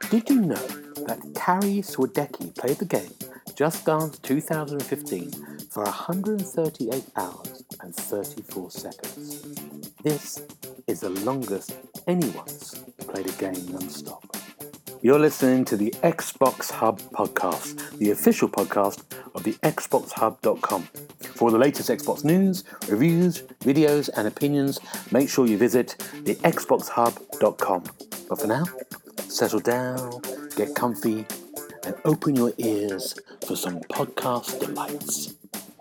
Did you know that Kari Swadecki played the game Just Dance 2015 for 138 hours and 34 seconds? This is the longest anyone's played a game non-stop. You're listening to the Xbox Hub podcast, the official podcast of the XboxHub.com. For all the latest Xbox news, reviews, videos and opinions, make sure you visit the XboxHub.com. But for now, settle down, get comfy, and open your ears for some podcast delights.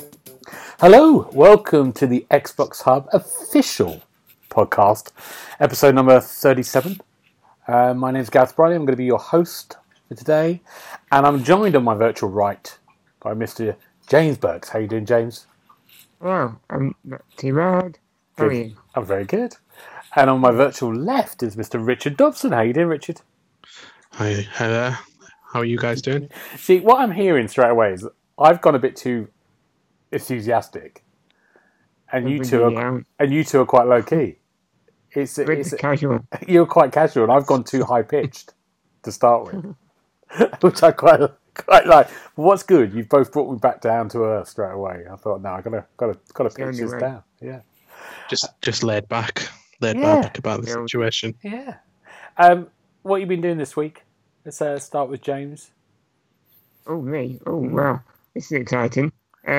Hello, welcome to the Xbox Hub official podcast, episode number 37. My name's Gareth Briley. I'm going to be your host for today, and I'm joined on my virtual right by Mr. James Burks. How are you doing, James? Well, I'm not too bad. How are you? I'm very good. And on my virtual left is Mr. Richard Dobson. How are you doing, Richard? Hi there. How are you guys doing? See, what I'm hearing straight away is I've gone a bit too enthusiastic, and you two are quite low key. It's casual. You're quite casual, and I've gone too high pitched to start with, which I quite like. But what's good? You've both brought me back down to earth straight away. I thought, no, I gotta pitch this down. Yeah, just laid back about the situation. Yeah. What have you been doing this week? Let's start with James. Oh, me? Oh, well, this is exciting.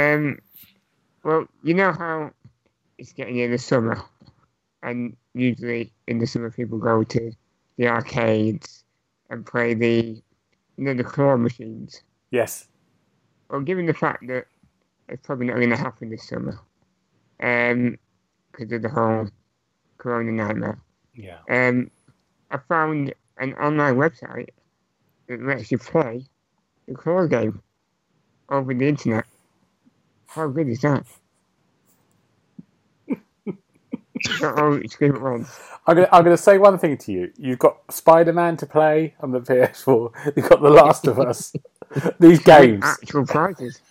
Well, you know how it's getting in the summer, and usually in the summer people go to the arcades and play the claw machines. Yes. Well, given the fact that it's probably not going to happen this summer, because of the whole Corona nightmare. Yeah. I found an online website that lets you play the claw game over the internet. How good is that? Scream at once. I'm gonna say one thing to you. You've got Spider-Man to play on the PS4. You've got The Last of Us. These games. Actual prizes.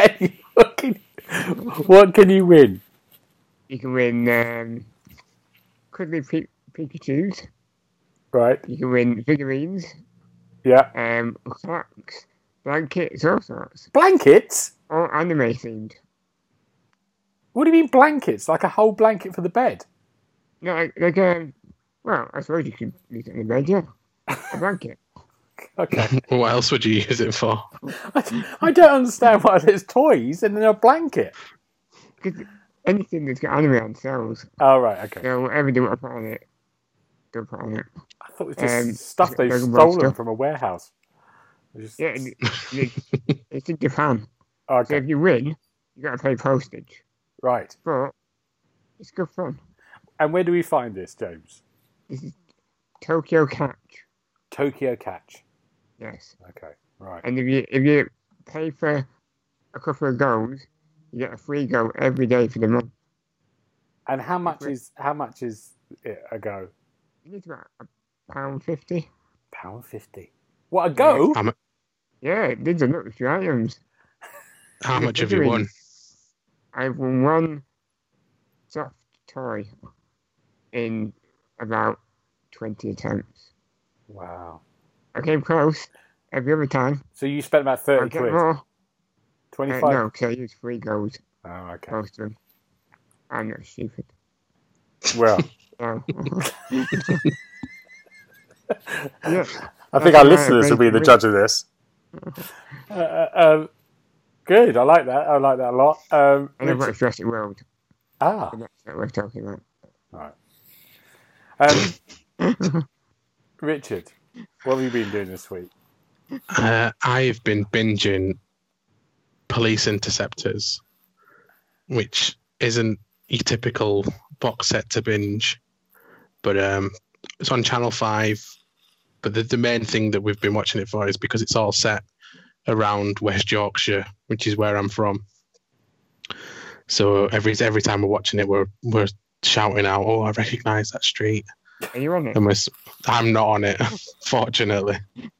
What can you win? You can win Cuddly Pikachus. Right. You can win figurines. Yeah. Plaques, blankets, all sorts. Blankets? All anime themed. What do you mean blankets? Like a whole blanket for the bed? No, well, I suppose you could use it in the bed, yeah. A blanket. Okay. What else would you use it for? I don't understand why there's toys and then a blanket. Because anything that's got anime on sells. Oh, right, okay. So whatever they want to put on it, they'll put on it. I thought it was just stuff they've stolen from a warehouse. Yeah, it's in Japan. Okay. So if you win, you got to pay postage. Right. But it's good fun. And where do we find this, James? This is Tokyo Catch. Tokyo Catch. Yes. Okay. Right. And if you pay for a couple of goes, you get a free go every day for the month. And how much is it a go? It's about £1.50. £1.50. What, a go? Yeah, these are luxury items. How much have you won? I've won one soft toy in about 20 attempts. Wow. I came close every other time. So you spent about 30 quid? More. 25? No, because I used free goes. Oh, okay. Most of them. I'm not stupid. Well. No. Yeah. I think our listeners will be the judge of this. Good, I like that. I like that a lot. And I've got Jurassic World. Ah. That's what we're talking about. Right. Richard, what have you been doing this week? I've been binging Police Interceptors, which isn't your typical box set to binge, but it's on Channel 5. But the main thing that we've been watching it for is because it's all set around West Yorkshire, which is where I'm from. So every time we're watching it, we're shouting out, "Oh, I recognise that street." Are you on it? And I'm not on it, fortunately.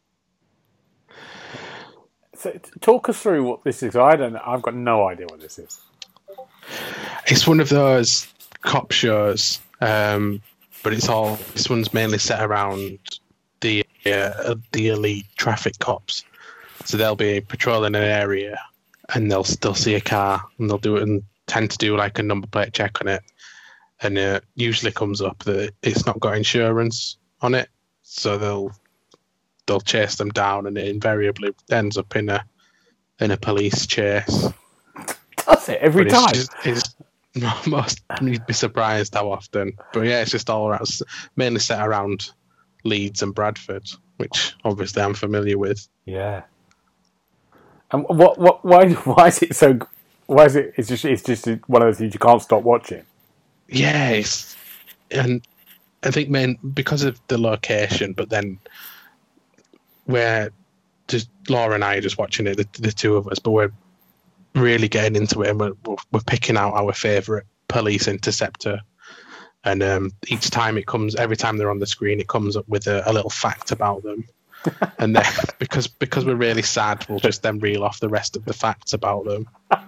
So talk us through what this is. I've got no idea what this is. It's one of those cop shows, but this one's mainly set around the the elite traffic cops. So they'll be patrolling an area, and they'll see a car, and they'll do it and tend to do like a number plate check on it, and it usually comes up that it's not got insurance on it, so they'll chase them down, and it invariably ends up in a police chase. Does it every time? It's you'd be surprised how often. But yeah, it's just all around, mainly set around Leeds and Bradford, which obviously I'm familiar with. Yeah. And why is it so? Why is it? It's just one of those things you can't stop watching. Yeah, and I think because of the location, but then we're just Laura and I are just watching it, the two of us, but we're really getting into it, and we're picking out our favourite police interceptor. And every time they're on the screen, it comes up with a little fact about them. And then because we're really sad, we'll just then reel off the rest of the facts about them.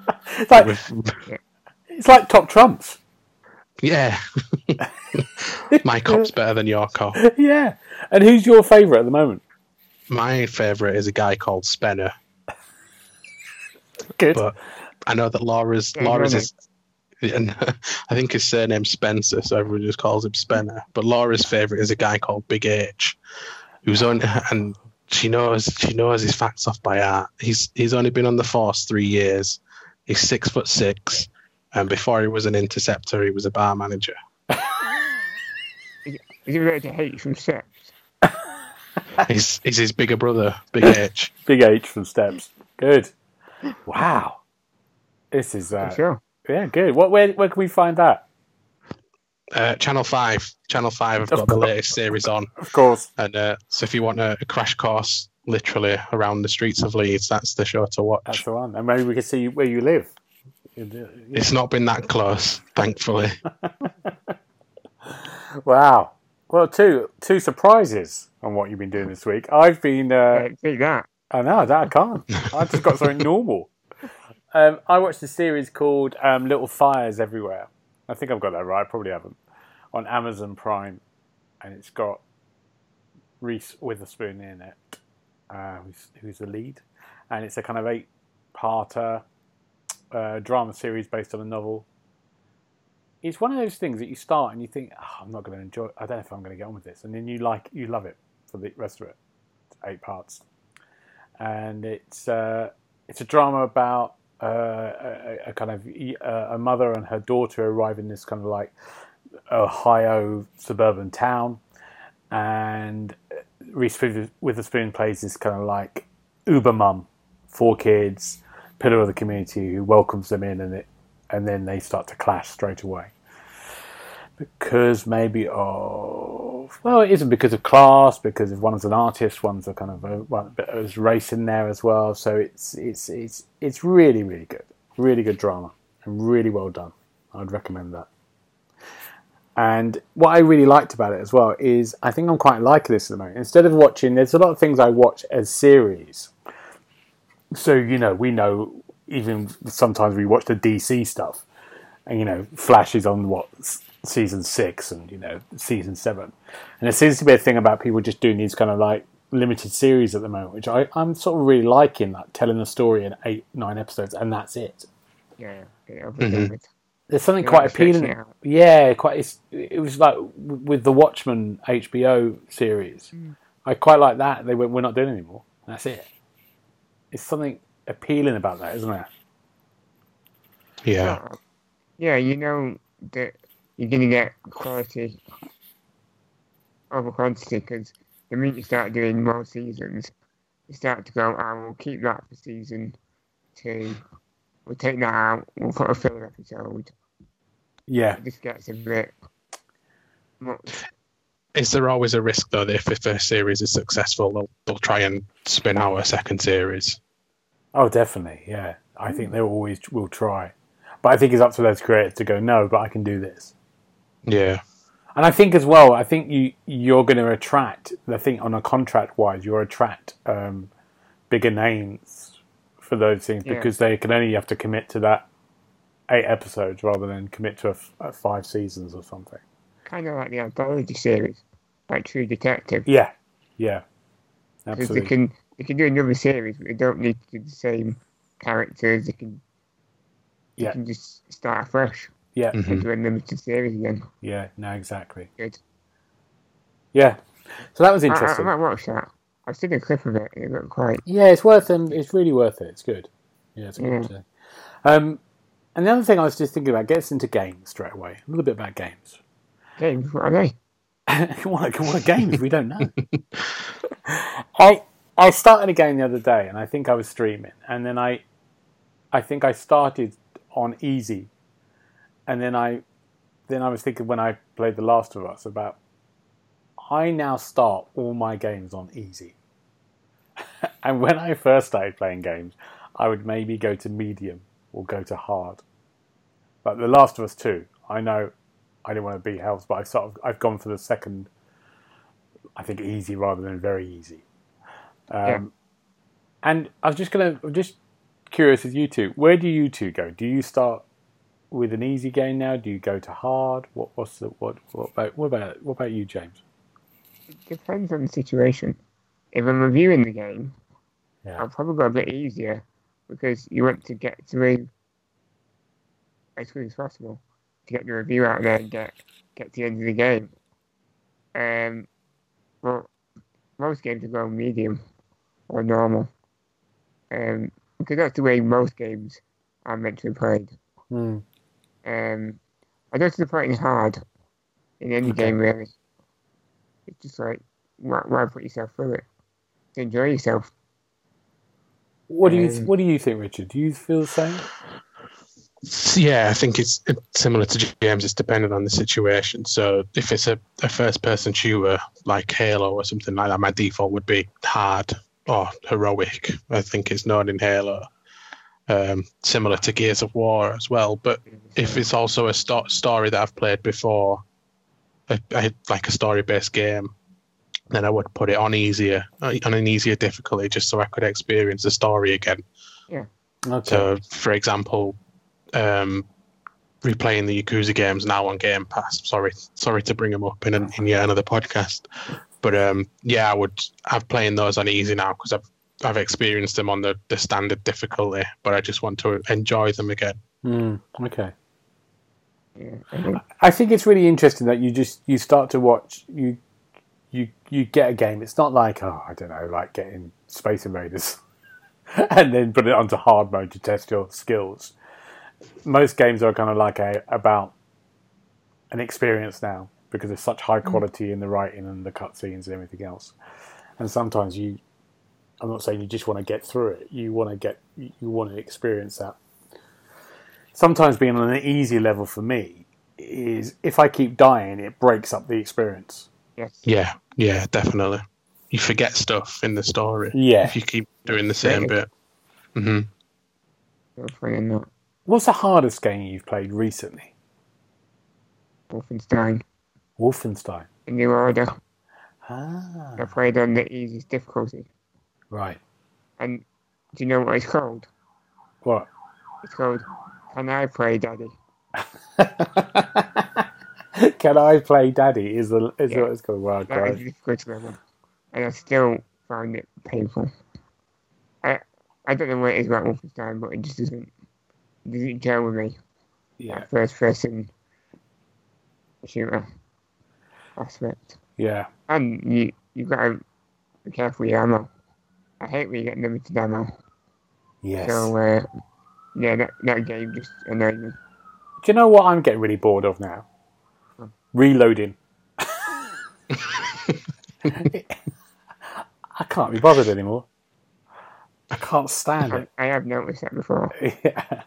It's like Top Trumps. Yeah. My cop's better than your cop. Yeah. And who's your favourite at the moment? My favourite is a guy called Spenner. Good. But I know that Laura's is, and I think his surname's Spencer, so everyone just calls him Spenner. But Laura's favourite is a guy called Big H, and she knows his facts off by heart. He's only been on the force 3 years. He's 6'6", and before he was an interceptor, he was a bar manager. Is he related to H from Steps? He's his bigger brother, Big H. Big H from Steps. Good. Wow. This is Sure. Yeah, good. Where can we find that? Channel 5. Channel 5 have got the latest series on. Of course. And so if you want a crash course, literally around the streets of Leeds, that's the show to watch. That's the one. And maybe we can see where you live. It's not been that close, thankfully. Wow. Well, two surprises on what you've been doing this week. I've been... See that. I know, that I can't. I just got something normal. I watched a series called Little Fires Everywhere. I think I've got that right. I probably haven't. On Amazon Prime. And it's got Reese Witherspoon in it, who's the lead. And it's a kind of 8-parter drama series based on a novel. It's one of those things that you start and you think, I'm not going to enjoy it. I don't know if I'm going to get on with this. And then you love it for the rest of it. It's 8 parts. And it's a drama about a kind of a mother and her daughter arrive in this kind of like Ohio suburban town, and Reese Witherspoon plays this kind of like uber mum, 4 kids, pillar of the community who welcomes them in, and then they start to clash straight away. Because maybe it isn't because of class, because of one's an artist, one's a kind of there's race in there as well. So it's really, really good drama and really well done. I'd recommend that. And what I really liked about it as well is I think I'm quite liking this at the moment. Instead of watching, there's a lot of things I watch as series. So we know even sometimes we watch the DC stuff, and Flash is on season 6 and season 7, and there seems to be a thing about people just doing these kind of like limited series at the moment, which I'm sort of really liking, that telling a story in 8-9 episodes and that's it. Yeah. There's something quite appealing. Yeah, it was like with the Watchmen HBO series. I quite like that. They went, we're not doing it anymore. That's it. It's something appealing about that, isn't it? Yeah. Yeah, that you're going to get quality over quantity, because the minute you start doing more seasons, you start to go, we'll keep that for season 2. We'll take that out. We'll put a filler episode. Yeah. It just gets a bit much. Is there always a risk, though, that if a series is successful, they'll try and spin out a second series? Oh, definitely, yeah. I think they always will try. But I think it's up to those creators to go, no, but I can do this. Yeah. And I think as well, you're going to attract, I think on a contract-wise, you'll attract bigger names for those things, because they can only have to commit to that 8 episodes rather than commit to a 5 seasons or something. Kind of like the anthology series, like True Detective. Yeah. Because absolutely. they can do another series, but they don't need to do the same characters. They Yeah, can just start afresh yeah, and Hmm. do a limited series again. yeah. No, exactly. Good. Yeah. So that was I interesting. might watch that. I've seen a clip of it. It looked quite. Yeah, it's worth and it's really worth it. It's good. Yeah, it's good. Yeah. And the other thing I was just thinking about gets into games straight away. A little bit about games. Games, what are they? What are games? We don't know. I started a game the other day, and I think I was streaming, and then I think I started on easy, and then I was thinking when I played The Last of Us about I now start all my games on easy, and when I first started playing games, I would maybe go to medium or go to hard. Like The Last of Us 2, I know I didn't want to beat Hells, but I've gone for the second. I think easy rather than very easy. Yeah. And I'm just curious with you two. Where do you two go? Do you start with an easy game now? Do you go to hard? What about you, James? It depends on the situation. If I'm reviewing the game, Yeah. I'll probably go a bit easier because you want to get through as quick as possible to get the review out there and get to the end of the game. Well, most games will go medium or normal. Because that's the way most games are meant to be played. Mm. I don't support it hard in any Okay. game really. It's just like why put yourself through it? To enjoy yourself. What do you think, Richard? Do you feel the same? Yeah, I think it's similar to James. It's dependent on the situation. So if it's a first-person shooter like Halo or something like that, my default would be hard or heroic. I think it's known in Halo. Similar to Gears of War as well. But if it's also a story that I've played before, like a story-based game, then I would put it on an easier difficulty, just so I could experience the story again. Yeah. Okay. So, for example, replaying the Yakuza games now on Game Pass. Sorry to bring them up in yet another podcast, but yeah, I'm playing those on easy now because I've experienced them on the standard difficulty, but I just want to enjoy them again. Okay. Yeah. I think it's really interesting that you start to watch you get a game. It's not like I don't know, like getting Space Invaders and then put it onto hard mode to test your skills. Most games are kind of like about an experience now because there's such high quality in the writing and the cutscenes and everything else. And sometimes I'm not saying you just want to get through it. You want to experience that. Sometimes being on an easy level for me is if I keep dying, it breaks up the experience. Yes. Yeah, definitely. You forget stuff in the story. Yeah. If you keep doing the same bit. Mm-hmm. Not. What's the hardest game you've played recently? Wolfenstein. Wolfenstein. A New Order. Ah. I played on the easiest difficulty. Right. And do you know what it's called? What? It's called Can I Play Daddy? Can I Play Daddy? Is what it's called. Wow, That is the difficulty level. And I still found it painful. I don't know what it is about Wolfenstein, but it just doesn't gel with me. Yeah. That first person shooter aspect. Yeah. And you gotta be careful with your ammo. I hate when you get limited ammo. Yes. So yeah, that game just annoyed me. Do you know what I'm getting really bored of now? Reloading. I can't be bothered anymore. I can't stand it. I have noticed that before. Yeah.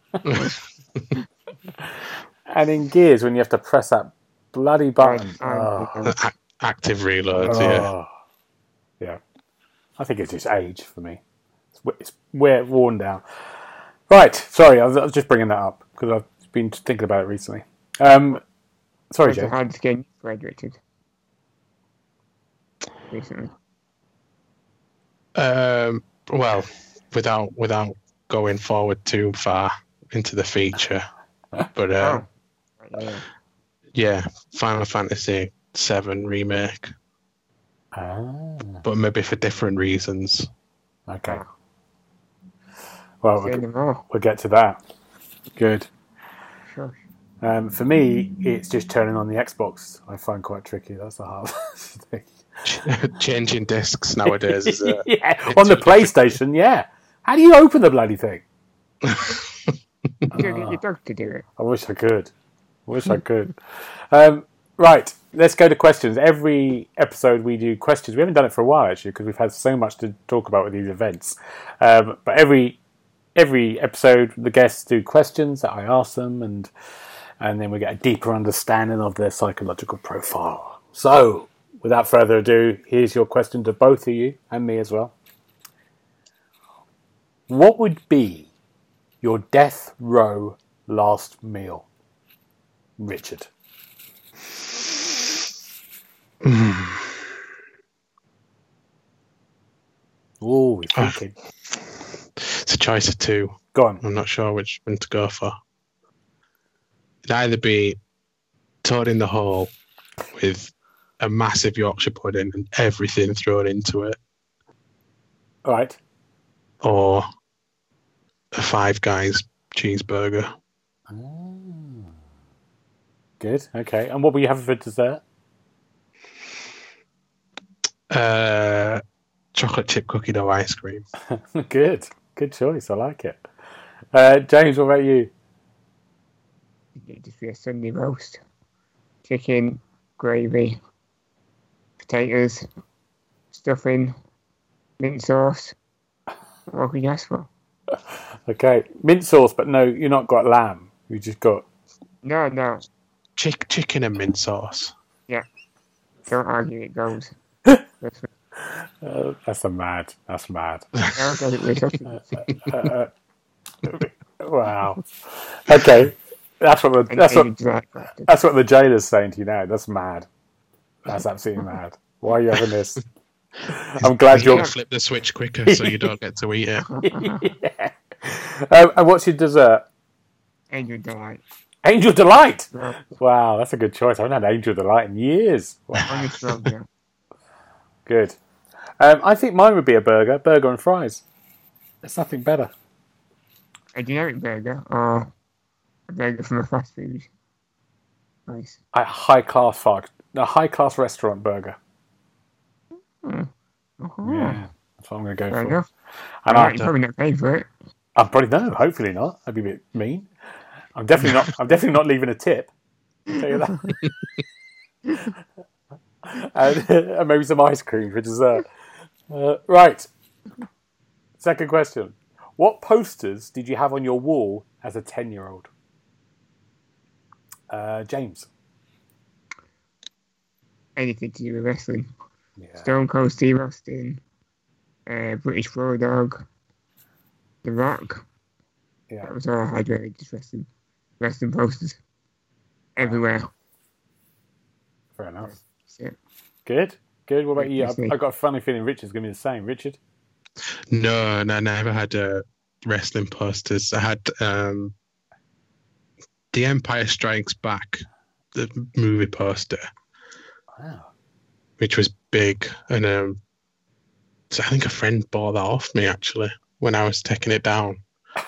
And in Gears, when you have to press that bloody button. Active reloads, yeah. Yeah. I think it's just age for me. It's worn down. Right. Sorry, I was just bringing that up because I've been thinking about it recently. Sorry, What's the Jay. hardest game you played, Richard? Recently. Well, without going forward too far into the feature, but yeah, Final Fantasy VII Remake. but maybe for different reasons. Okay. Well, Say no more. we'll get to that. Good. Sure. For me, it's just turning on the Xbox. I find quite tricky. That's the hard thing. Changing discs nowadays is yeah, on the PlayStation. Yeah. How do you open the bloody thing? You don't get your dog to do it. I wish I could. Right, let's go to questions. Every episode we do questions. We haven't done it for a while, actually, because we've had so much to talk about with these events. But every episode, the guests do questions that I ask them, and then we get a deeper understanding of their psychological profile. So, without further ado, here's your question to both of you, and me as well. What would be your death row last meal? Richard. Oh, we're thinking. It's a choice of two. Go on. I'm not sure which one to go for. It'd either be Toad in the Hole with a massive Yorkshire pudding and everything thrown into it, All right. or a Five Guys cheeseburger. Good. Okay. And what will you have for dessert? Chocolate chip cookie dough ice cream. Good. Good choice. I like it. James, what about you? It'd just be a Sunday roast. Chicken, gravy, potatoes, stuffing, mint sauce. What could you ask for? Okay. Mint sauce, but no, you've not got lamb. You just got... No. Chicken and mint sauce. Yeah. Don't argue, it goes. That's mad. Wow. Wow. Okay. That's what the jailer's saying to you now. That's mad. That's absolutely mad. Why are you having this? I'm glad You you're... gotta flip the switch quicker so you don't get to eat it. yeah. And what's your dessert? Angel Delight. Angel Delight! Yeah. Wow, that's a good choice. I haven't had Angel Delight in years. Wow. Honest love, yeah. Good. I think mine would be a burger and fries. There's nothing better. A generic burger or a burger from a fast food. Nice. A high class restaurant burger. Uh-huh. Yeah, that's what I'm going to go Fair for. enough. And You're probably not paying for it. I'm probably no. Hopefully not. That'd be a bit mean. I'm definitely not leaving a tip. I'll tell you that. and maybe some ice cream for dessert. Right. Second question. What posters did you have on your wall as a 10-year-old? James. Anything to do with wrestling. Yeah. Stone Cold Steve Austin, British Bulldog, The Rock. Yeah. That was all I had really, just wrestling posters. Everywhere. Fair enough. That's it. Good. What about you? Disney. I've got a funny feeling Richard's going to be the same. Richard? No, I never had wrestling posters. I had The Empire Strikes Back, the movie poster. Wow. Which was big, and so I think a friend bought that off me actually when I was taking it down.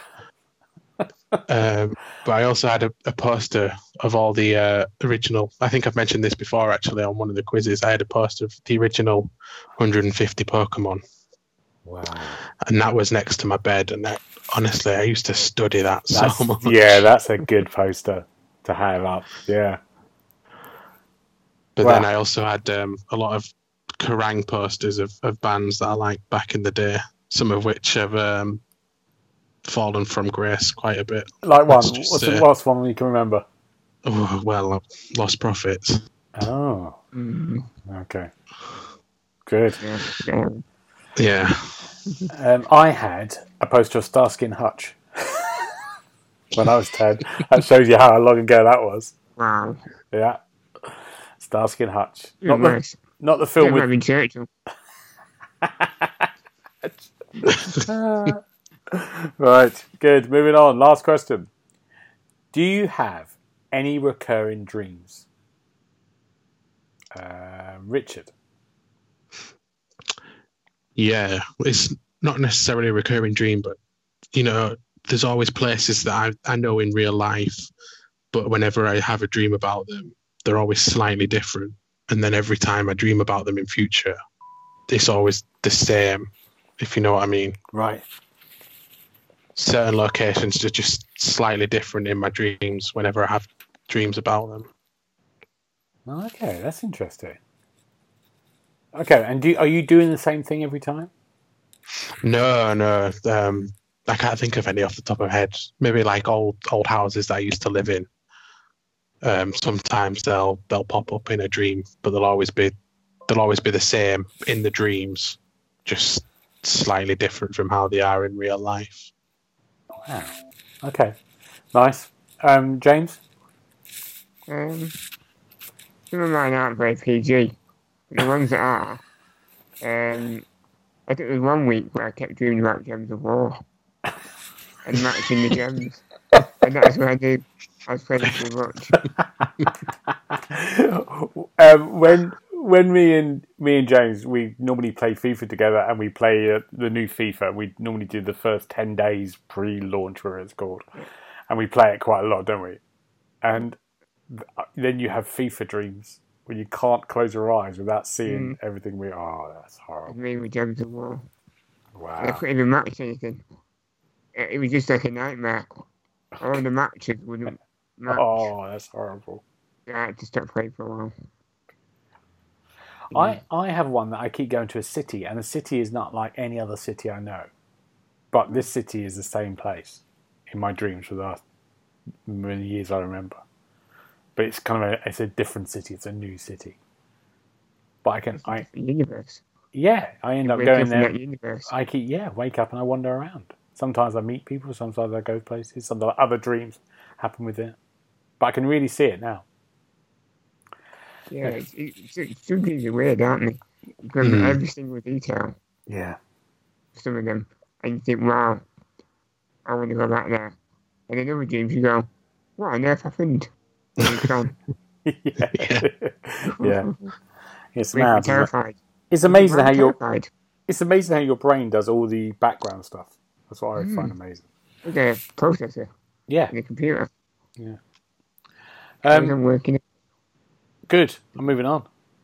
But I also had a poster of all the original. I think I've mentioned this before actually on one of the quizzes. I had a poster of the original 150 Pokemon. Wow. And that was next to my bed, and honestly, I used to study that so much. Yeah, that's a good poster to have up. Yeah. But Wow. then I also had a lot of Kerrang posters of bands that I liked back in the day, some of which have fallen from grace quite a bit. Like one. Let's just What's the say- last one you can remember? Oh, well, Lost Prophets. Oh, Mm, okay. Good. yeah. Yeah. I had a poster of Starsky and Hutch when I was 10. That shows you how long ago that was. Wow. Yeah. Starsky and Hutch. Even worse. Not the Yeah, film with... Reverend Churchill. Right, good. Moving on. Last question. Do you have any recurring dreams? Richard. Yeah, it's not necessarily a recurring dream, but there's always places that I know in real life, but whenever I have a dream about them, they're always slightly different. And then every time I dream about them in future, it's always the same, if you know what I mean. Right. Certain locations are just slightly different in my dreams whenever I have dreams about them. Okay, that's interesting. Okay, and are you doing the same thing every time? No. I can't think of any off the top of my head. Maybe like old houses that I used to live in. Sometimes they'll pop up in a dream, but they'll always be the same in the dreams, just slightly different from how they are in real life. Wow. Okay. Nice. James? Some of mine aren't very PG. The ones that are, I think there was one week where I kept dreaming about Gems of War and matching the gems, and that's what I did. I was playing too much. When me and James, we normally play FIFA together, and we play the new FIFA. We normally do the first 10 days pre-launch, where it's called, and we play it quite a lot, don't we? And then you have FIFA dreams when you can't close your eyes without seeing everything. That's horrible. Me with Gems of War. Wow. I couldn't even match anything. It was just like a nightmare. All the matches wouldn't match. Oh, that's horrible. I had to stop playing for a while. I have one that I keep going to a city, and the city is not like any other city I know. But this city is the same place in my dreams for the many years I remember. But it's kind of it's a different city. It's a new city. But universe. Yeah, I end up going there. Universe. I wake up and I wander around. Sometimes I meet people. Sometimes I go places. Some other dreams happen with it. But I can really see it now. Yeah, some dreams are weird, aren't they? Because every single detail. Yeah. Some of them, and you think, wow, I want to go back there. And in other dreams, you go, what on earth happened? Yeah. It's mad. Terrified. It's amazing how your brain does all the background stuff. That's what I find amazing. Like a processor. Yeah. In a computer. Yeah. Working. Good. I'm moving on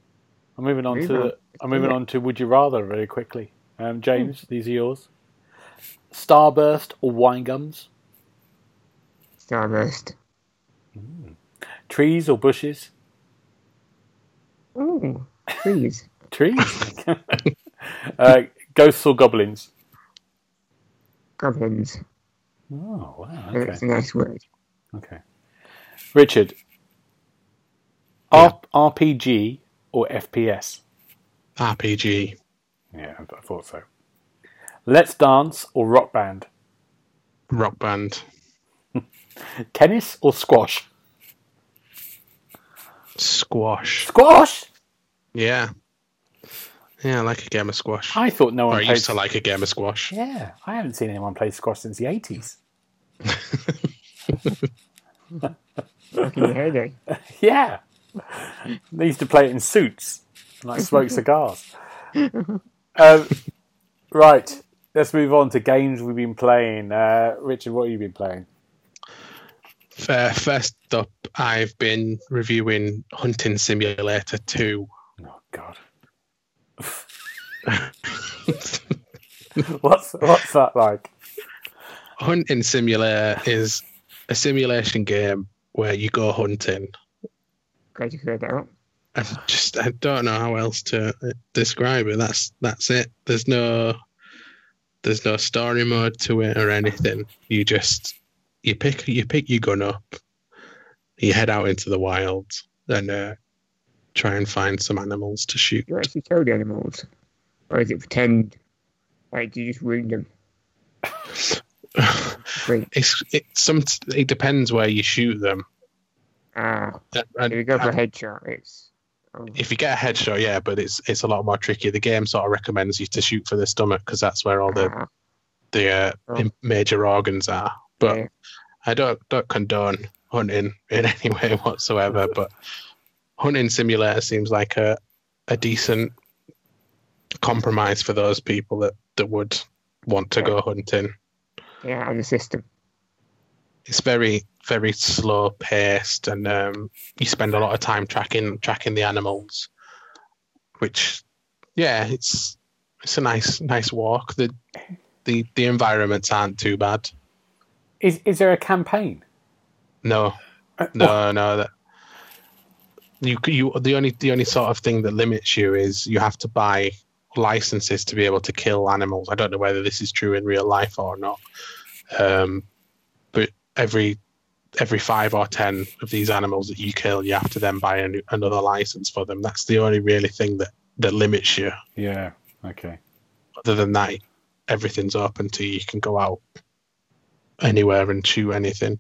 to Would You Rather very quickly. James, these are yours. Starburst or wine gums? Starburst. Trees or bushes? Oh, trees. Trees? Ghosts or goblins? Goblins. Oh, wow. Okay. That's a nice word. Okay. Richard, RPG or FPS? RPG. Yeah, I thought so. Let's Dance or Rock Band? Rock Band. Tennis or squash? Squash. Squash? Yeah. Yeah, I like a game of squash. I thought no one played... I used to like a game of squash. Yeah, I haven't seen anyone play squash since the 80s. Back in the heyday. Yeah. They used to play it in suits, like smoke cigars. Right, let's move on to games we've been playing. Richard, what have you been playing? First up, I've been reviewing Hunting Simulator 2. Oh, God. What's that like? Hunting Simulator is a simulation game where you go hunting. Glad you cleared that up. I don't know how else to describe it. That's it. There's no story mode to it or anything. You pick your gun up, you head out into the wild, and try and find some animals to shoot. You actually kill the animals, or is it pretend? Like, do you just wound them? It depends where you shoot them. If you go for a headshot, if you get a headshot, yeah, but it's a lot more tricky. The game sort of recommends you to shoot for the stomach because that's where all the major organs are. But yeah. I don't condone hunting in any way whatsoever. But Hunting Simulator seems like a decent compromise for those people that would want to go hunting. Yeah, and the system. It's very, very slow paced, and you spend a lot of time tracking the animals, which, yeah, it's a nice walk. The environments aren't too bad. Is there a campaign? No. That you the only sort of thing that limits you is you have to buy licenses to be able to kill animals. I don't know whether this is true in real life or not, but every 5 or 10 of these animals that you kill, you have to then buy another license for them. That's the only really thing that limits you. Yeah. Okay. Other than that, everything's open to you. You can go out anywhere and shoot anything.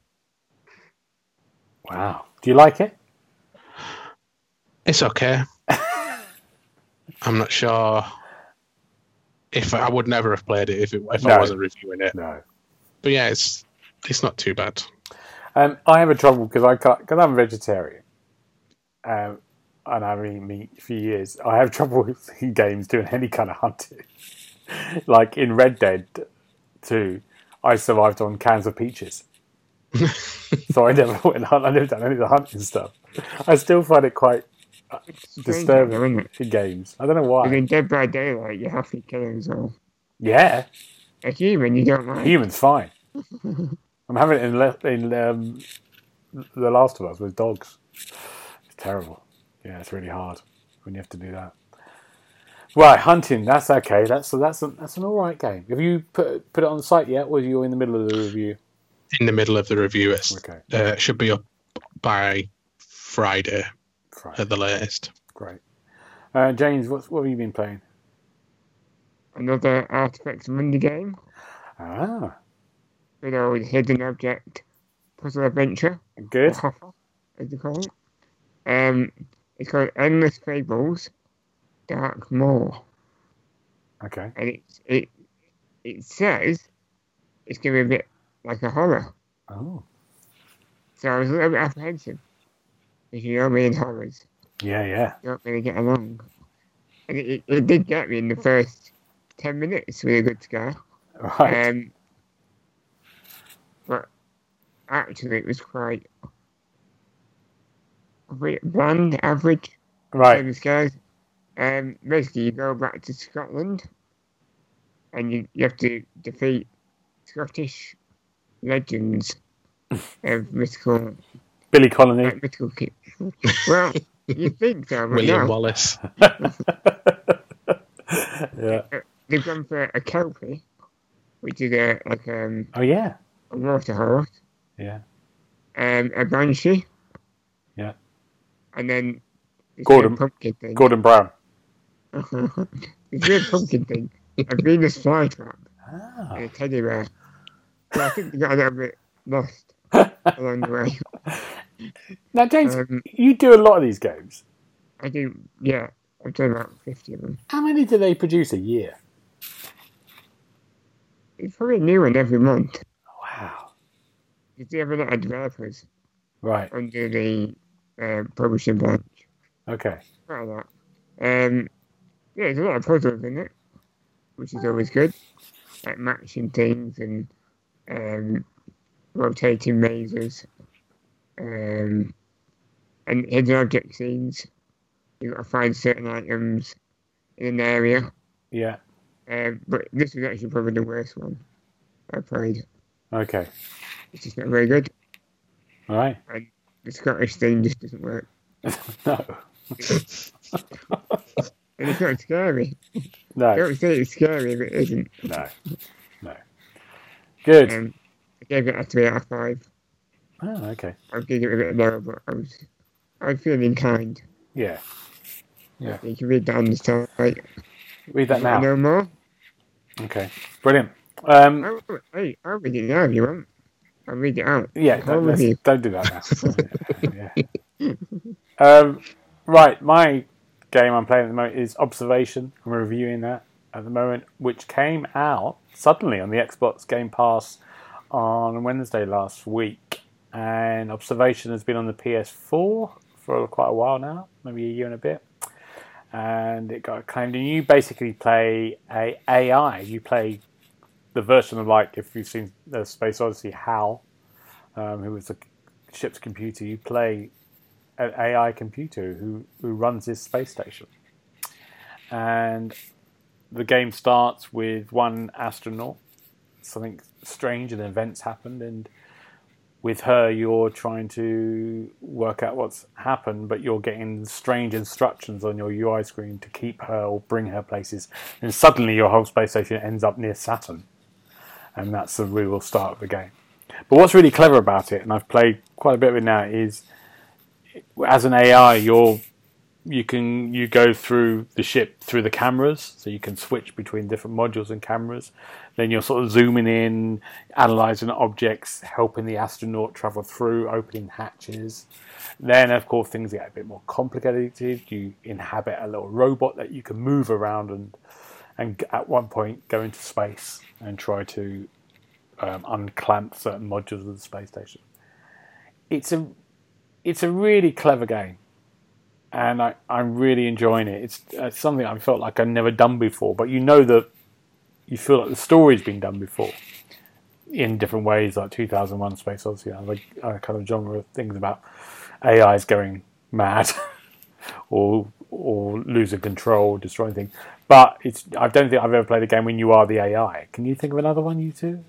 Wow. Do you like it? It's okay. I'm not sure if I would never have played it if I wasn't reviewing it. No. But yeah, it's not too bad. I have a trouble because I'm a vegetarian, and I've eaten meat for years. I have trouble with in games doing any kind of hunting. Like in Red Dead 2, I survived on cans of peaches. So I never went hunt. I never done any of the hunting stuff. I still find it quite disturbing in games. I don't know why. In Dead by Daylight, you have to kill as well. Yeah. A human, you don't like. Human's fine. I'm having it in The Last of Us with dogs. It's terrible. Yeah, it's really hard when you have to do that. Right, hunting. That's okay. That's an all right game. Have you put it on the site yet, or are you in the middle of the review? In the middle of the review, it okay. Should be up by Friday at the latest. Great. James, what have you been playing? Another Artifacts Mundi game. Ah. With old hidden object puzzle adventure. Good. As they call it. It's called Endless Fables Dark Moor. Okay. And it says it's going to be a bit like a horror. Oh. So I was a little bit apprehensive. Because you know me in horrors. Yeah. You don't really get along. And it did get me in the first 10 minutes. We were good to go. Right. But actually it was quite bland, average. Right. Basically you go back to Scotland and you have to defeat Scottish legends of mythical Billy Connolly. Mythical kid. Well, you think so, but William no. Wallace. Yeah. They've gone for a Kelpie, which is oh yeah. A water horse. Yeah. A Banshee. Yeah. And then this Gordon pumpkin thing. Gordon Brown. This weird pumpkin thing. A Venus flytrap. Ah. And a teddy bear. So I think they got a little bit lost along the way. Now, James, you do a lot of these games. I do, yeah. I've done about 50 of them. How many do they produce a year? It's probably a new one every month. Wow. Because they have a lot of developers. Right. Under the publishing branch. Okay. Like that. Yeah, there's a lot of puzzles in it, which is always good. Like matching things and rotating mazes. And hidden object scenes. You've got to find certain items in an area. Yeah. But this was actually probably the worst one I played. Okay. It's just not very good. All right. And the Scottish thing just doesn't work. No. And it's not scary. No. I don't say it's scary if it isn't. No. Good. I gave it a 3 out of 5. Oh, okay. I was giving it a bit lower, but I was feeling kind. Yeah. You can read that on the site. Read that now. No more? Okay. Brilliant. I'll read it now if you want. I'll read it out. Yeah, don't do that now. Right, my game I'm playing at the moment is Observation. I'm reviewing that at the moment, which came out suddenly on the Xbox Game Pass on Wednesday last week. And Observation has been on the PS4 for quite a while now, maybe a year and a bit. and it got acclaimed. And you basically play a AI. You play the version of, like, if you've seen the Space Odyssey, HAL, who was the ship's computer. You play an AI computer who runs this space station. And the game starts with one astronaut. Something strange and events happened, and with her you're trying to work out what's happened, but you're getting strange instructions on your UI screen to keep her or bring her places. And suddenly your whole space station ends up near Saturn. And that's the real start of the game. But what's really clever about it, and I've played quite a bit of it now, is as an AI, you go through the ship through the cameras, so you can switch between different modules and cameras. Then you're sort of zooming in, analysing objects, helping the astronaut travel through, opening hatches. Then, of course, things get a bit more complicated. You inhabit a little robot that you can move around and at one point go into space and try to unclamp certain modules of the space station. It's a really clever game, and I'm really enjoying it. It's something I felt like I'd never done before, but you know that you feel like the story's been done before in different ways, like 2001: Space Odyssey, a kind of genre of things about AIs going mad or losing control, destroying things. But I don't think I've ever played a game when you are the AI. Can you think of another one, you two?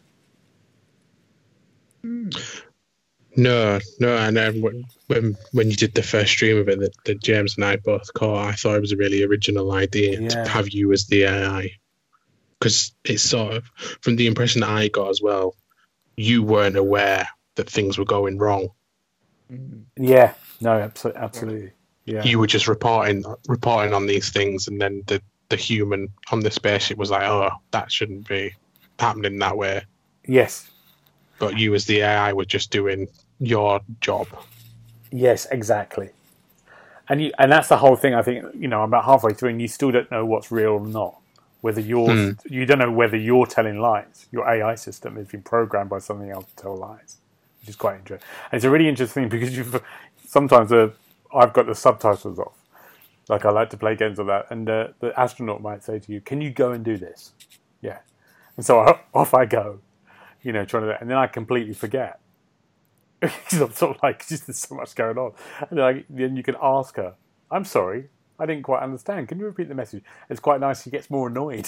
No, and when you did the first stream of it that James and I both caught, I thought it was a really original idea to have you as the AI, because it's sort of, from the impression that I got as well, you weren't aware that things were going wrong. Yeah, no, absolutely. Yeah, you were just reporting on these things, and then the human on the spaceship was like, "Oh, that shouldn't be happening that way." Yes. But you as the AI were just doing your job. Yes, exactly. And that's the whole thing. I think, I'm about halfway through and you still don't know what's real or not. Whether you don't know whether you're telling lies. Your AI system has been programmed by something else to tell lies, which is quite interesting. And it's a really interesting thing because sometimes I've got the subtitles off. Like, I like to play games like that, and the astronaut might say to you, "Can you go and do this?" Yeah. And so off I go. Trying to do it, and then I completely forget. Because I'm sort of like, just there's so much going on. And then you can ask her, "I'm sorry, I didn't quite understand. Can you repeat the message?" It's quite nice. She gets more annoyed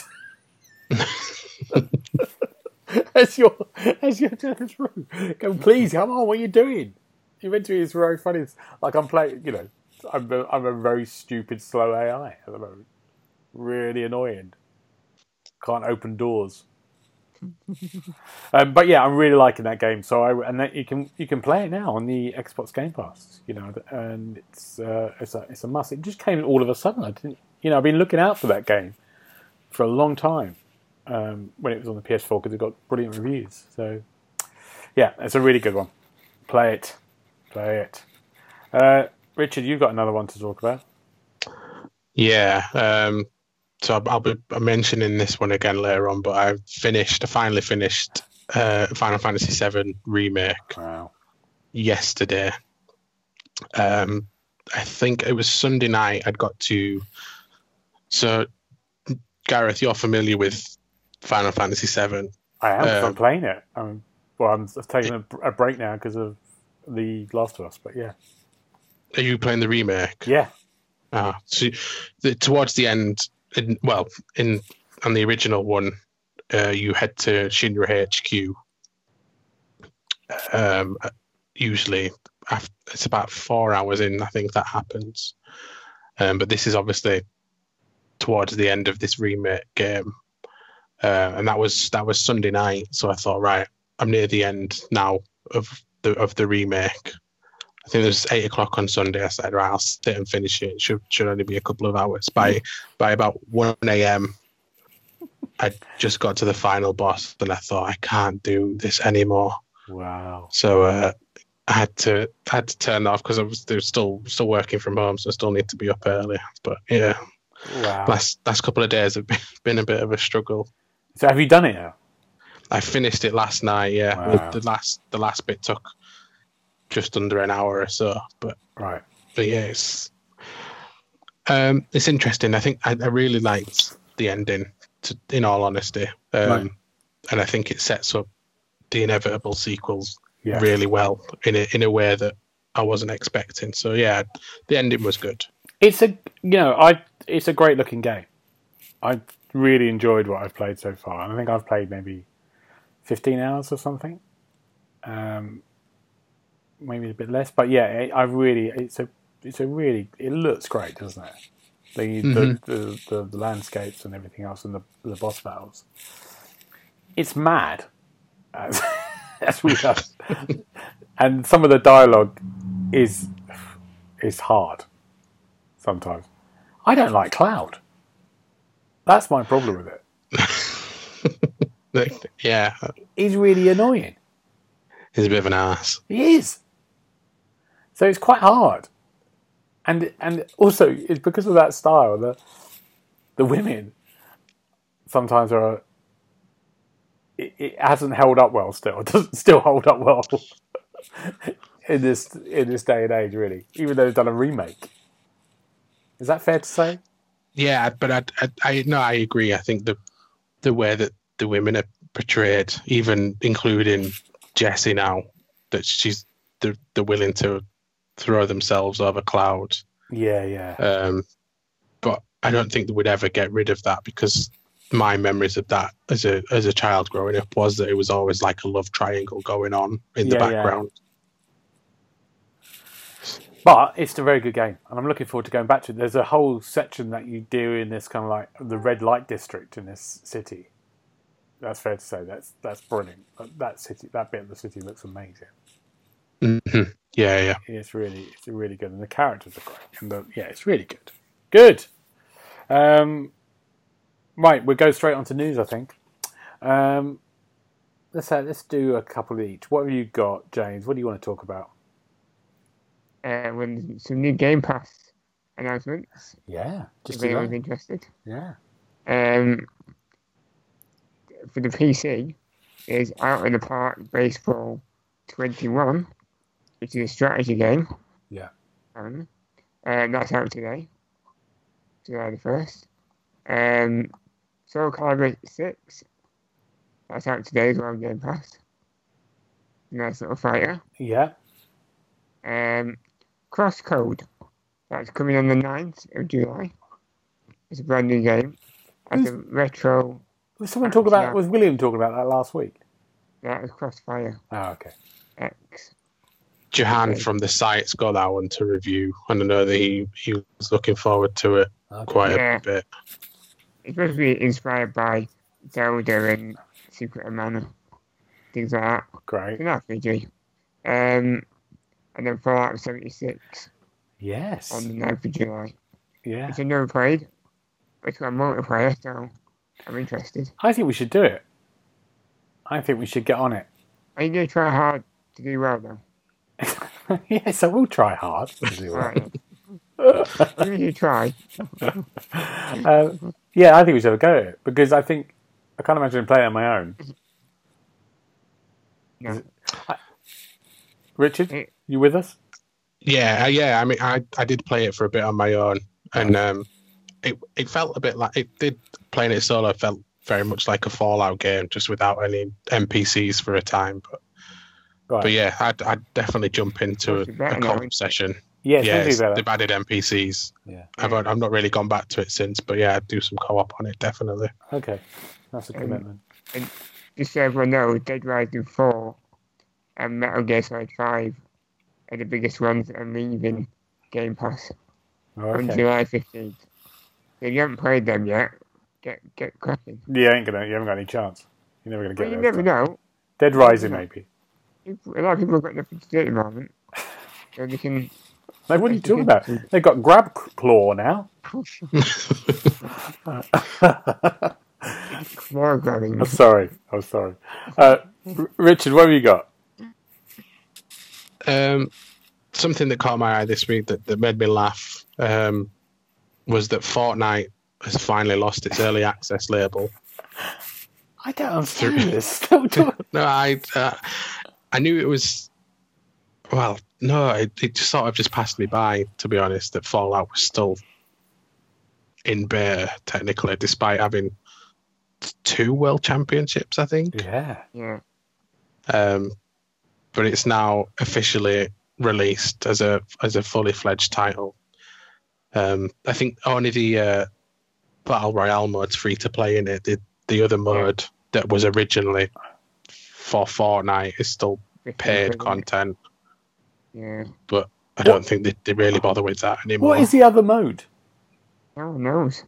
as you're going through. Go, "Please, come on, what are you doing?" You meant to be. It's very funny. It's like I'm playing. I'm a very stupid, slow AI at the moment. Really annoying. Can't open doors. But yeah, I'm really liking that game. So you can play it now on the Xbox Game Pass. And it's a must. It just came all of a sudden. I've been looking out for that game for a long time when it was on the PS4 because it got brilliant reviews. So yeah, it's a really good one. Play it. Richard, you've got another one to talk about. Yeah. So I'll be mentioning this one again later on, but I finally finished Final Fantasy VII Remake yesterday. I think it was Sunday night I'd got to... So, Gareth, you're familiar with Final Fantasy VII? I am, because I'm playing it. I'm taking a break now because of The Last of Us, but yeah. Are you playing the remake? Yeah. So towards the end... on the original one, you head to Shinra HQ. Usually, it's about 4 hours in, I think that happens. But this is obviously towards the end of this remake game, and that was Sunday night. So I thought, right, I'm near the end now of the remake. I think it was 8 o'clock on Sunday. I said, right, I'll sit and finish it. It should only be a couple of hours. By about 1 a.m., I just got to the final boss, and I thought, I can't do this anymore. Wow. So I had to turn off because I was still working from home, so I still need to be up early. But yeah, wow. Last couple of days have been a bit of a struggle. So have you done it now? I finished it last night. Yeah, wow. The last bit took just under an hour or so, but right. But yeah, It's interesting. I think I really liked the ending, in all honesty. Right. And I think it sets up the inevitable sequels Yeah. really well in a way that I wasn't expecting. So yeah, the ending was good. It's it's a great looking game. I really enjoyed what I've played so far, and I think I've played maybe 15 hours or something. Maybe a bit less, but yeah, it looks great, doesn't it? The landscapes and everything else, and the boss battles. It's mad, as we know, and some of the dialogue is hard sometimes. I don't like Cloud. That's my problem with it. Yeah, He's really annoying. he's a bit of an ass. He is. So it's quite hard, and also it's because of that style. The women sometimes are. It hasn't held up well. Still, it doesn't still hold up well in this day and age. Really, even though they've done a remake. Is that fair to say? Yeah, but I agree. I think the way that the women are portrayed, even including Jessie now, that they're willing to throw themselves over Cloud. Yeah. But I don't think they would ever get rid of that, because my memories of that as a child growing up was that it was always like a love triangle going on in the background. But it's a very good game, and I'm looking forward to going back to it. There's a whole section that you do in this kind of like the red light district in this city. That's fair to say. That's brilliant. That bit of the city looks amazing. Mm-hmm. Yeah. It's really good, and the characters are great. And it's really good. Good. Right, we'll go straight on to news, I think. Let's do a couple each. What have you got, James? What do you want to talk about? When some new Game Pass announcements. Yeah, just if anyone's interested. Yeah. For the PC, is Out in the Park Baseball 21, which is a strategy game. Yeah. That's out today, July the 1st. Soul Calibur 6, that's out today as well on Game Pass. Nice little fighter. Yeah. Crosscode, that's coming on the 9th of July. It's a brand new game. That's a retro. Was William talking about that last week? That was Crossfire. Oh, okay. X. Jahan from the site's got that one to review, and I know that he was looking forward to it quite a bit. It's supposed to be inspired by Zelda and Secret of Mana, things like that. Great. It's an RPG. And then Fallout 76. Yes. On the 9th of July. Yeah. Which I've never played. It's got multiplayer, so I'm interested. I think we should do it. I think we should get on it. Are you going to try hard to do well, though? Yes, I will try hard to do well. Right. You try. Yeah, I think we should have a go at it, because I can't imagine playing it on my own. No. Richard, you with us? Yeah. I mean, I did play it for a bit on my own, and it felt a bit like playing it solo felt very much like a Fallout game, just without any NPCs for a time. But yeah, I'd definitely jump into a co-op session. Yeah, they've added NPCs. Yeah, I've not really gone back to it since, but yeah, I'd do some co-op on it definitely. Okay, that's a commitment. And just so everyone knows, Dead Rising 4 and Metal Gear Solid 5 are the biggest ones that are leaving Game Pass on July 15th. So if you haven't played them yet, get cracking. You haven't got any chance. You're never going to get You never know. Dead Rising, maybe. A lot of people have got nothing to do at the moment. So they can... Like, what are you talking about? They've got Grab Claw now. Claw grabbing. I'm sorry. Richard, what have you got? Something that caught my eye this week that made me laugh was that Fortnite has finally lost its early access label. I don't understand this. No, I knew it was. Well, no, it just sort of just passed me by, to be honest, that Fallout was still in beta, technically, despite having 2 world championships, I think. Yeah. Yeah. But it's now officially released as a fully fledged title. I think only the Battle Royale mode's free to play in it. The other mode that was originally for Fortnite is still paid content. Yeah. But I don't think they really bother with that anymore. What is the other mode? No one knows.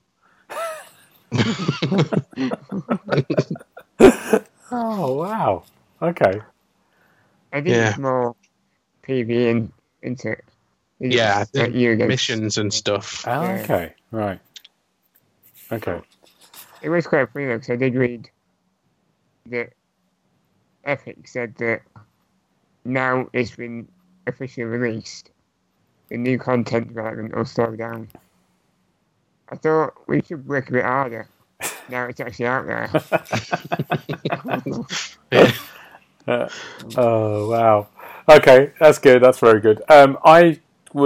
Oh, wow. Okay. I think it's more PV into it. Yeah, Like you against- missions and stuff. Oh, Yeah. okay. Right. Okay. It was quite funny because I did read that Epic said that now it's been officially released, the new content development will slow down. I thought we should work a bit harder. Now it's actually out there. Oh, wow. Okay, that's good. That's very good. I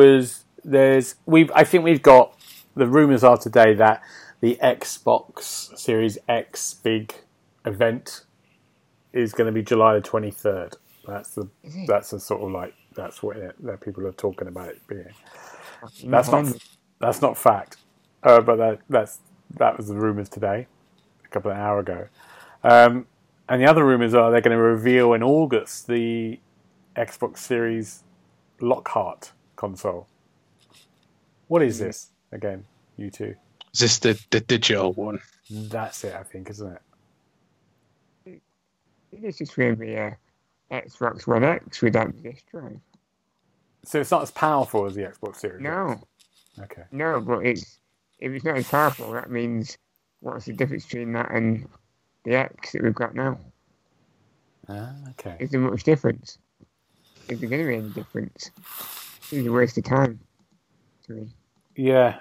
think we've got, the rumours are today that the Xbox Series X big event is going to be July the 23rd. That's the sort of like, that's what that people are talking about it being. That's not fact. But that was the rumours today, a couple of hours ago. And the other rumours are they're going to reveal in August the Xbox Series Lockhart console. What is this again, you two? Is this the digital one? That's it, I think, isn't it? This is going to be a Xbox One X without this drive. So it's not as powerful as the Xbox Series No. X? Okay. No, but if it's not as powerful, that means what's the difference between that and the X that we've got now? Okay. Is there much difference? Is there going to be any difference? It's a waste of time to me. Yeah.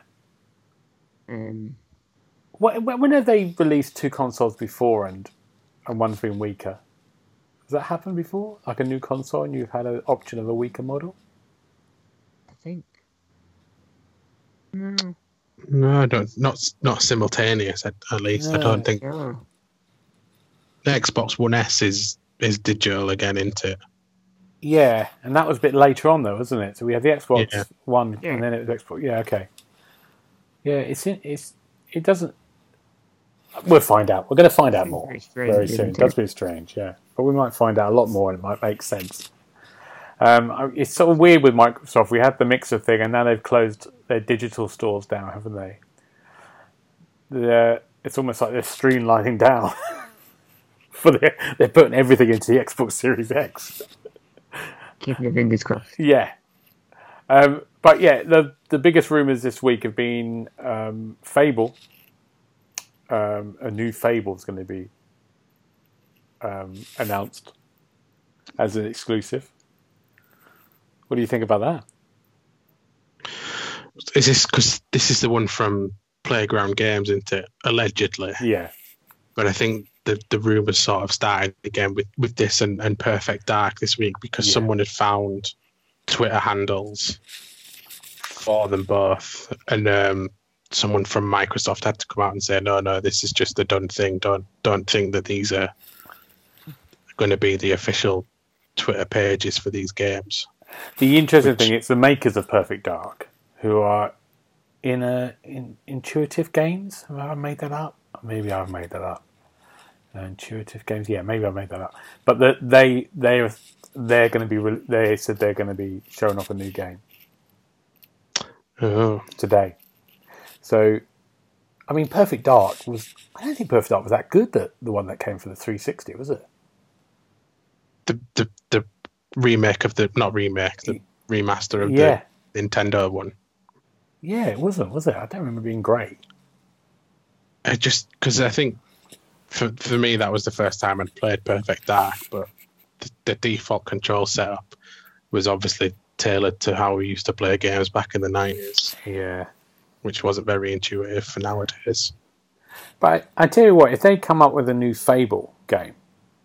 When have they released 2 consoles before and one's been weaker? Has that happened before? Like a new console and you've had an option of a weaker model? I think. No. No, I don't. Not simultaneous. At least I don't think. No. The Xbox One S is digital again, isn't it? Yeah, and that was a bit later on though, wasn't it? So we had the Xbox One, Yeah. and then it was Xbox. Yeah, okay. Yeah, it doesn't. We'll find out. We're going to find out more very soon. It does be strange, yeah, but we might find out a lot more, and it might make sense. It's sort of weird with Microsoft. We had the Mixer thing, and now they've closed their digital stores down, haven't they? It's almost like they're streamlining down. They're putting everything into the Xbox Series X. Keeping your fingers crossed. Yeah. But yeah, the biggest rumours this week have been Fable. A new Fable is going to be announced as an exclusive. What do you think about that? Is this because this is the one from Playground Games, isn't it? Allegedly. Yeah. But I think the rumours sort of started again with this and Perfect Dark this week because someone had found Twitter handles for them both, and someone from Microsoft had to come out and say, no, this is just a done thing. Don't think that these are going to be the official Twitter pages for these games. The interesting thing, it's the makers of Perfect Dark who are in Intuitive Games. Have I made that up? Maybe I've made that up. Intuitive Games, yeah, maybe I made that up. But they're going to be. They said they're going to be showing off a new game today. So, I mean, Perfect Dark was. I don't think Perfect Dark was that good. The one that came for the 360, was it? The remake of the remaster of the Nintendo one. Yeah, it wasn't, was it? I don't remember being great. Because I think for me that was the first time I'd played Perfect Dark, but the default control setup was obviously tailored to how we used to play games back in the 90s. Yeah. Which wasn't very intuitive for nowadays. But I tell you what, if they come up with a new Fable game,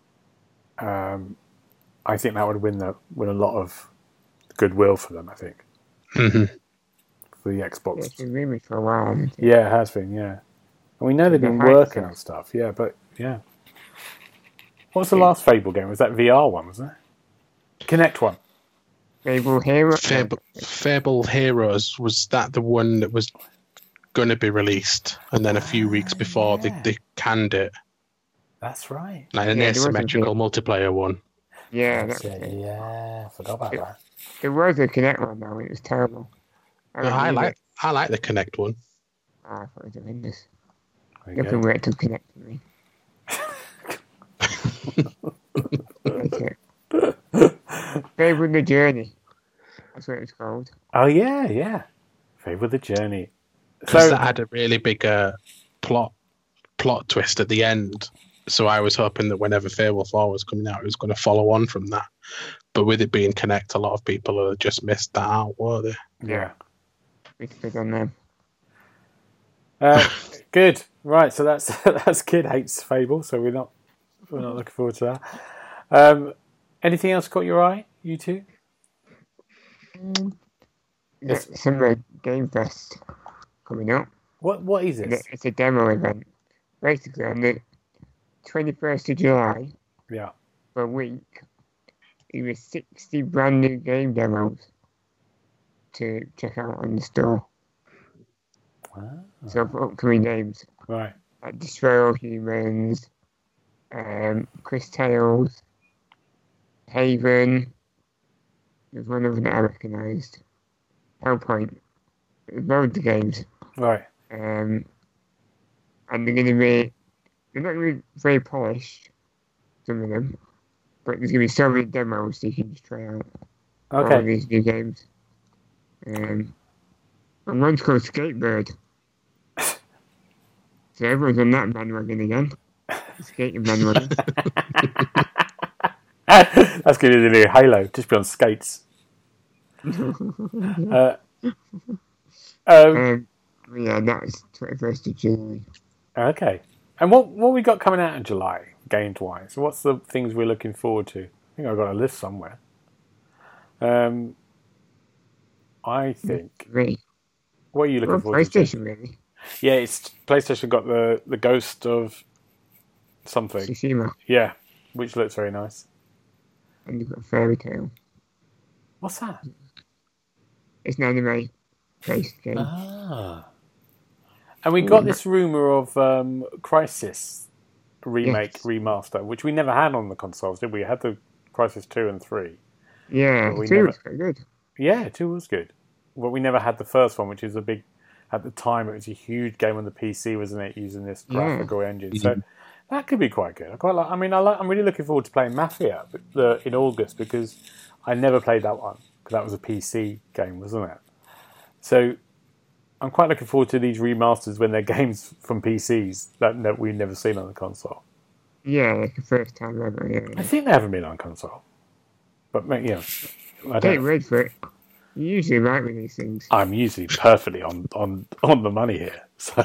I think that would win a lot of goodwill for them, I think. Mm-hmm. for the Yeah, Xbox. it's been rumored for a while, hasn't it? Yeah, it has been. Yeah, and we know they've been The hype working stuff. on stuff. Yeah, but yeah. What was the last Fable game? Was that VR one? Wasn't it? Kinect one. Fable Hero. Fable Heroes, was that the one that was going to be released, and then a few weeks before yeah. they canned it, That's right. like an Yeah, there was a asymmetrical multiplayer one. Yeah, That's that's it. it. Yeah, I forgot about that. There was a Kinect one though, it was terrible. I like the Kinect one. Oh, I thought it was horrendous. There you Nothing go. worked to Kinect for me. That's it. Fable the Journey. That's what it's called. Oh yeah, yeah. Fable the Journey. Because So that had a really big plot twist at the end. So I was hoping that whenever Fable 4 was coming out, it was going to follow on from that. But with it being Kinect, a lot of people have just missed that out, weren't they? yeah. We stood on them. Good. Right. So that's Kid Hates Fable. So we're not looking forward to that. Anything else caught your eye? You two? Yes. Summer Game Fest coming up. What is And this? it's a demo event. Basically, on the 21st of July, Yeah. for a week, there were 60 brand new game demos to check out on the store. Ah, So for upcoming games, right. like Destroy All Humans, Chris Tales, Haven, there's one of them that I recognised, Hellpoint, there's loads of games. Right. And they're not going to be very polished, some of them, but there's going to be so many demos that you can just try out all of Okay. these new games. And one's called Skatebird. So everyone's on that bandwagon again. Skating bandwagon. That's good to do. Halo. Just be on skates. Yeah, that's 21st of July. Okay. And what we got coming out in July, games wise? What's the things we're looking forward to? I think I've got a list somewhere. I think. Really? What are you looking Well, forward to? PlayStation, really. Yeah, it's PlayStation got the Ghost of something. Tsushima. Yeah, which looks very nice. And you've got Fairy Tail. What's that? It's an anime based game. Ah. And we got this rumor of Crysis remake, Yes. remaster, which we never had on the consoles, did we? We had the Crysis 2 and 3. Yeah, But we 2 never- was quite good. Yeah, 2 was good. But we never had the first one, which is a big... At the time, it was a huge game on the PC, wasn't it, using this graphical engine. So that could be quite good. I'm really looking forward to playing Mafia in August, because I never played that one, because that was a PC game, wasn't it? So I'm quite looking forward to these remasters when they're games from PCs that we've never seen on the console. Yeah, like the first time ever. I Yeah. think they haven't been on console. But, you know, I Take don't... word for it. You usually right with these things. I'm usually perfectly on the money here. So,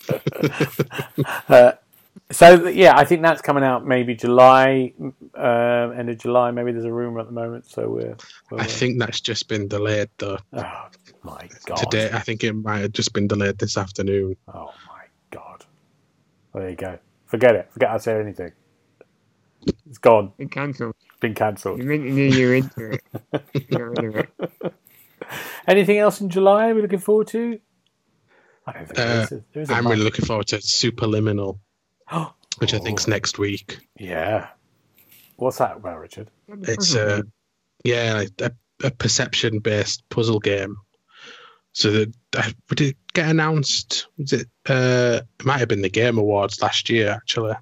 yeah, I think that's coming out maybe July, end of July. Maybe there's a rumor at the moment. So I think that's just been delayed though. Oh my god! Today, I think it might have just been delayed this afternoon. Oh my god! Well, there you go. Forget it. Forget I said anything. It's gone. Been cancelled. Been cancelled. You meant to knew you were into it. Get rid of it. Anything else in July we're looking forward to? I don't think there is. I'm really looking forward to Superliminal, which I think's next week. Yeah. What's that about, Richard? It's a perception-based puzzle game. So would it get announced? Was it? It might have been the Game Awards last year, actually.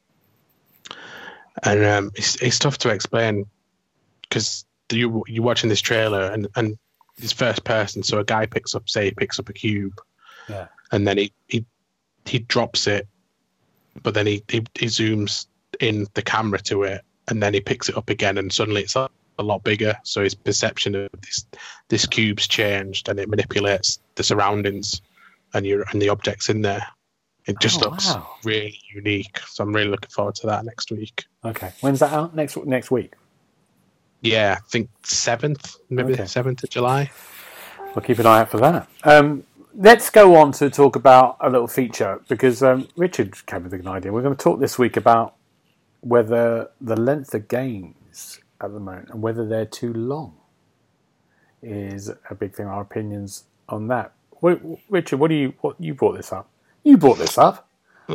And it's tough to explain because you're watching this trailer and it's first person. So a guy picks up a cube, Yeah. and then he drops it, but then he zooms in the camera to it, and then he picks it up again, and suddenly it's a lot bigger. So his perception of this cube's changed, and it manipulates the surroundings and the objects in there. It just looks really unique. So I'm really looking forward to that next week. Okay. When's that out? Next week? Yeah, I think 7th, maybe Okay. 7th of July. We'll keep an eye out for that. Let's go on to talk about a little feature, because Richard came with an idea. We're going to talk this week about whether the length of games at the moment and whether they're too long is a big thing. Our opinions on that. Richard, what you brought this up? You brought this up.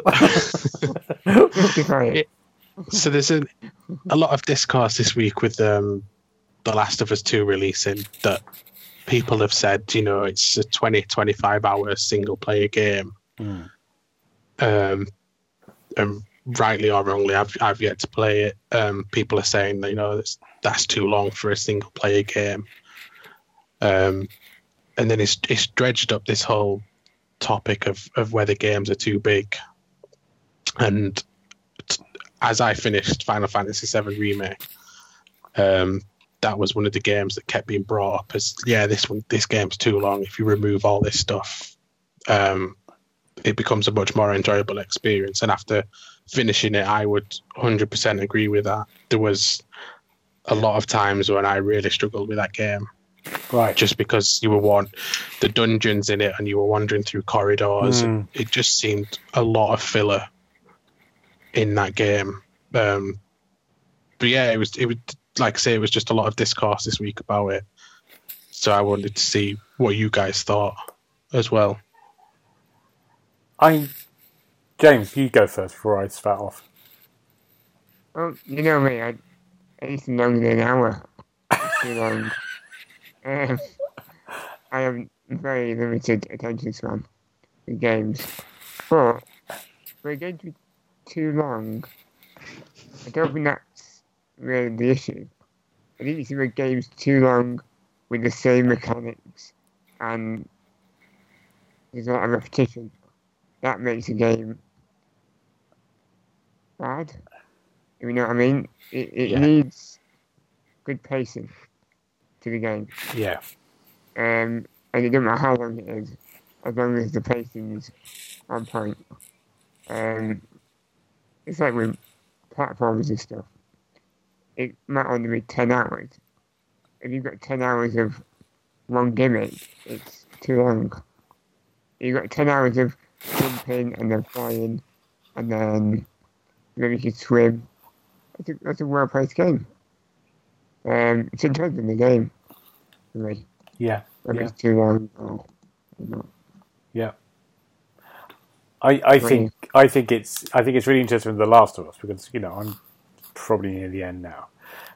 So there's a lot of discourse this week with The Last of Us 2 releasing that people have said, it's a 20-25 hour single player game. And rightly or wrongly, I've yet to play it. People are saying that, that's too long for a single player game. And then it's dredged up this whole topic of whether games are too big. And as I finished Final Fantasy VII Remake, that was one of the games that kept being brought up as, this game's too long. If you remove all this stuff, it becomes a much more enjoyable experience. And after finishing it, I would 100% agree with that. There was a lot of times when I really struggled with that game. Right. Just because you were the dungeons in it and you were wandering through corridors. And it just seemed a lot of filler in that game. But yeah, it was like I say, it was just a lot of discourse this week about it. So I wanted to see what you guys thought as well. James, you go first before I start off. Well, you know me, anything longer than an hour is too long. I have very limited attention span in games, but for a game to be too long, I don't think that's really the issue. I think it's if a game's too long with the same mechanics and there's a lot of repetition. That makes a game bad. If you know what I mean? It needs good pacing to the game. Yeah. And it doesn't matter how long it is, as long as the pacing is on point. It's like with platforms and stuff. It might only be 10 hours. If you've got 10 hours of one gimmick, it's too long. If you've got 10 hours of jumping and then flying, and then maybe you can swim. That's a well-paced game. It's enjoyable in the game for me. Yeah. Whether it's too long or not. Yeah. I think it's really interesting with The Last of Us, because I'm probably near the end now.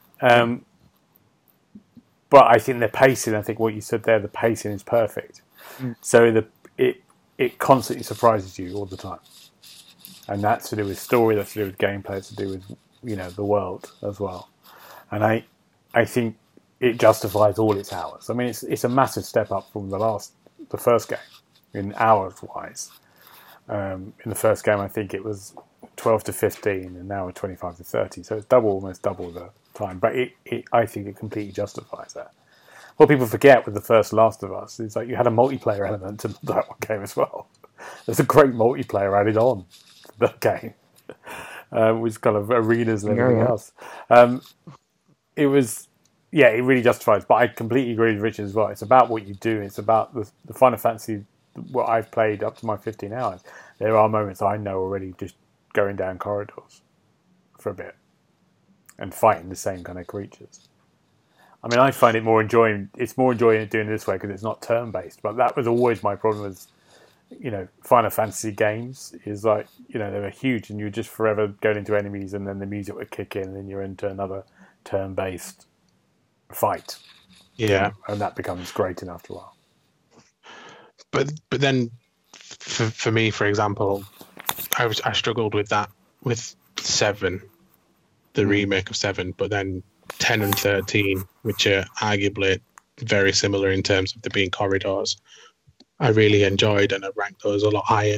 But I think the pacing, I think what you said there, the pacing is perfect. So it constantly surprises you all the time. And that's to do with story, that's to do with gameplay, it's to do with, the world as well. And I think it justifies all its hours. I mean, it's a massive step up from the first game in hours wise. In the first game, I think it was 12 to 15, and now 25 to 30. So it's almost double the time. But I think it completely justifies that. What people forget with the first Last of Us is like you had a multiplayer element to that one game as well. There's a great multiplayer added on to the game, with kind of arenas and everything else. It was, it really justifies. But I completely agree with Richard as well. It's about what you do. It's about the Final Fantasy, what I've played up to my 15 hours. There are moments I know already just going down corridors for a bit and fighting the same kind of creatures. I mean, I find it's more enjoying doing it this way because it's not turn-based. But that was always my problem with, Final Fantasy games is like, they were huge and you just forever going into enemies and then the music would kick in and then you're into another turn-based fight. Yeah. And that becomes grating after a while. But then, for me, for example, I struggled with that with 7, the remake of 7, but then 10 and 13, which are arguably very similar in terms of there being corridors, I really enjoyed and I ranked those a lot higher.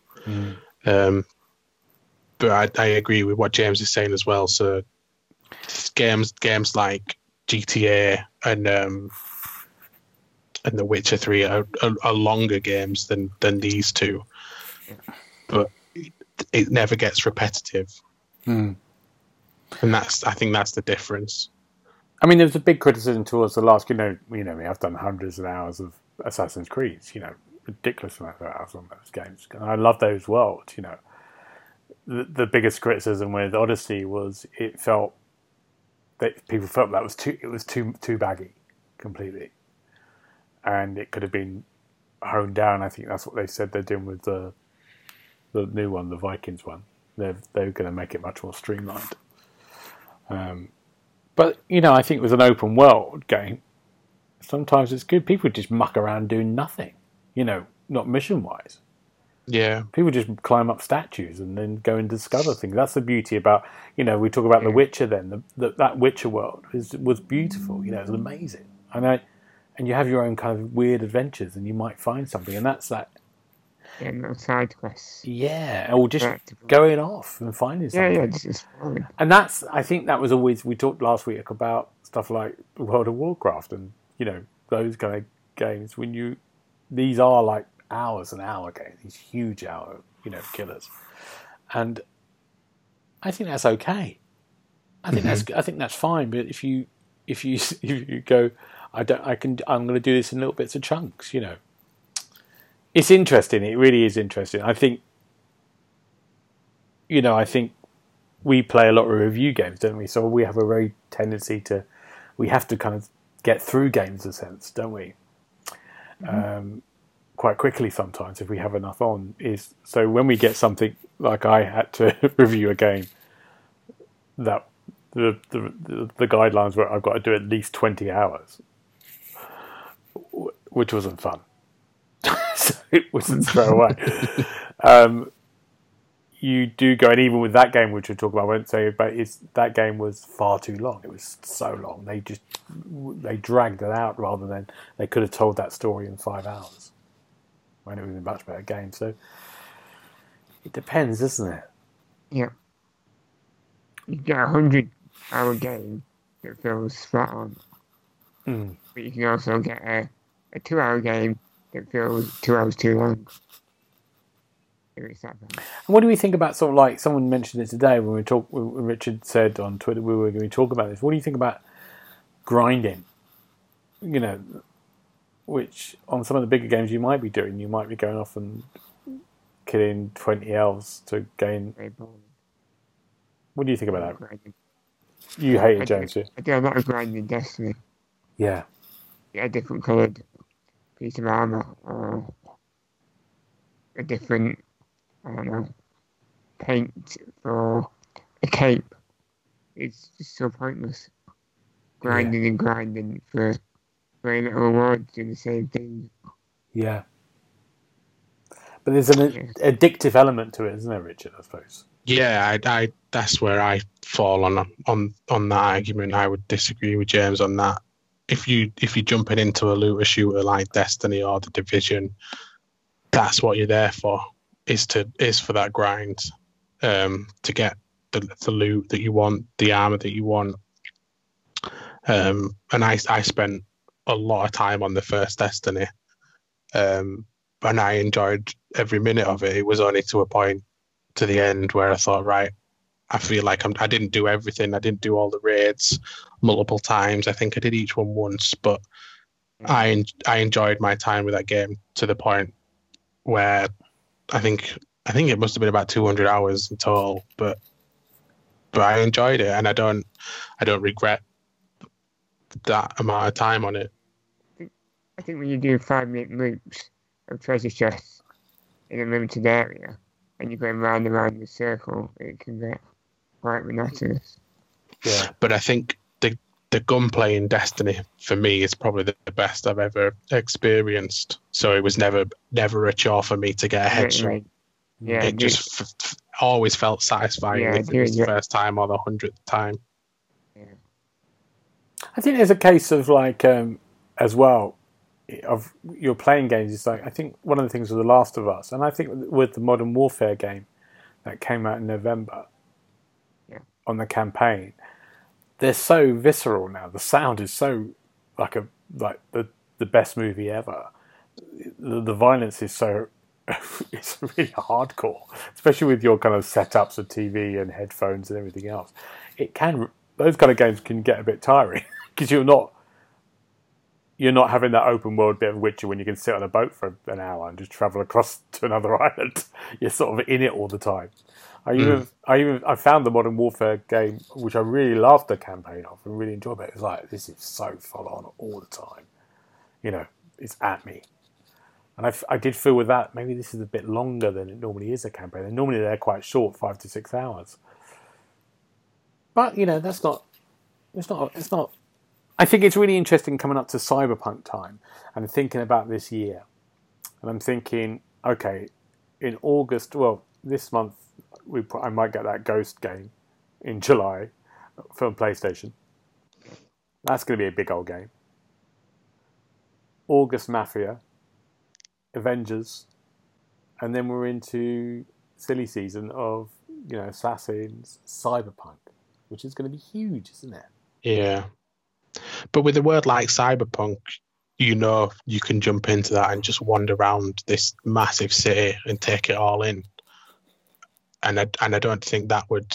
But I agree with what James is saying as well. So games like GTA and The Witcher 3 are longer games than these two, but it never gets repetitive. And I think that's the difference. I mean, there was a big criticism towards The Last. You know me. I've done hundreds of hours of Assassin's Creed. Ridiculous amount of hours on those games, and I love those worlds. The biggest criticism with Odyssey was it felt that people felt that it was too baggy completely, and it could have been honed down. I think that's what they said they're doing with the new one, the Vikings one. They're going to make it much more streamlined. But I think with an open world game, sometimes it's good. People just muck around doing nothing. Not mission wise. Yeah. People just climb up statues and then go and discover things. That's the beauty about, we talk about The Witcher then. That Witcher world was beautiful. It was amazing. And you have your own kind of weird adventures and you might find something. And that's that. Yeah, no side quests. Yeah, or just going off and finding something. Yeah, this is fun. And I think that was always, we talked last week about stuff like World of Warcraft and, those kind of games these are like hours and hour games, these huge hour, killers. And I think that's okay. I think that's fine. But if you go, I'm going to do this in little bits of chunks, It's interesting. It really is interesting. I think we play a lot of review games, don't we? So we have a very tendency we have to kind of get through games in a sense, don't we? Mm-hmm. Quite quickly sometimes if we have enough on. So when we get something like I had to review a game that the guidelines were I've got to do at least 20 hours, which wasn't fun. So it wasn't straight away. You do go, and even with that game, which we'll talk about, I won't say, but that game was far too long. It was so long. They dragged it out rather than they could have told that story in 5 hours when it was a much better game. So it depends, doesn't it? Yeah. You get a 100-hour game that feels flat on. Mm. But you can also get a 2-hour game that feels 2 hours too long. It's that bad. And what do we think about sort of like someone mentioned it today when Richard said on Twitter we were going to talk about this. What do you think about grinding? Which on some of the bigger games you might be doing. You might be going off and killing 20 elves to gain. What do you think about that? Grinding. You hate it, James. I do a lot of grinding in Destiny. Yeah. Get a different coloured piece of armour or a different, I don't know, paint for a cape. It's just so pointless. Grinding and grinding for very little rewards doing the same thing. Yeah. But there's an addictive element to it, isn't there, Richard, I suppose? Yeah, I that's where I fall on that argument. I would disagree with James on that. If you're jumping into a looter shooter like Destiny or The Division, that's what you're there for. Is for that grind, to get the loot that you want, the armor that you want. And I spent a lot of time on the first Destiny, and I enjoyed every minute of it. It was only to a point to the end where I thought, right, I feel like I didn't do everything. I didn't do all the raids multiple times. I think I did each one once, but I enjoyed my time with that game to the point where I think it must have been about 200 hours in total, but I enjoyed it, and I don't regret that amount of time on it. I think when you do 5-minute loops of treasure chests in a limited area, and you're going round and round in a circle, it can get quite monotonous. Yeah, but I think the gunplay in Destiny for me is probably the best I've ever experienced. So it was never a chore for me to get a headshot. Yeah, it just always felt satisfying if it was the first time or the 100th time. Yeah. I think there's a case of like as well of you're playing games. It's like I think one of the things with The Last of Us, and I think with the Modern Warfare game that came out in November on the campaign, they're so visceral now. The sound is so like the best movie ever. The violence is so it's really hardcore, especially with your kind of setups of TV and headphones and everything else. Those kind of games can get a bit tiring because you're not you're not having that open world bit of Witcher when you can sit on a boat for an hour and just travel across to another island. You're sort of in it all the time. I found the Modern Warfare game, which I really loved the campaign of and really enjoyed it. It was like, this is so full on all the time. You know, it's at me. And I did feel with that, maybe this is a bit longer than it normally is a campaign. And normally they're quite short, 5 to 6 hours. But, you know, it's not. I think it's really interesting coming up to Cyberpunk time and thinking about this year. And I'm thinking, okay, in August, well, this month, I might get that Ghost game in July from PlayStation. That's going to be a big old game. August, Mafia. Avengers, and then we're into silly season of, you know, Assassins, Cyberpunk, which is going to be huge, isn't it? Yeah. But with a word like Cyberpunk, you know, you can jump into that and just wander around this massive city and take it all in. And I don't think that would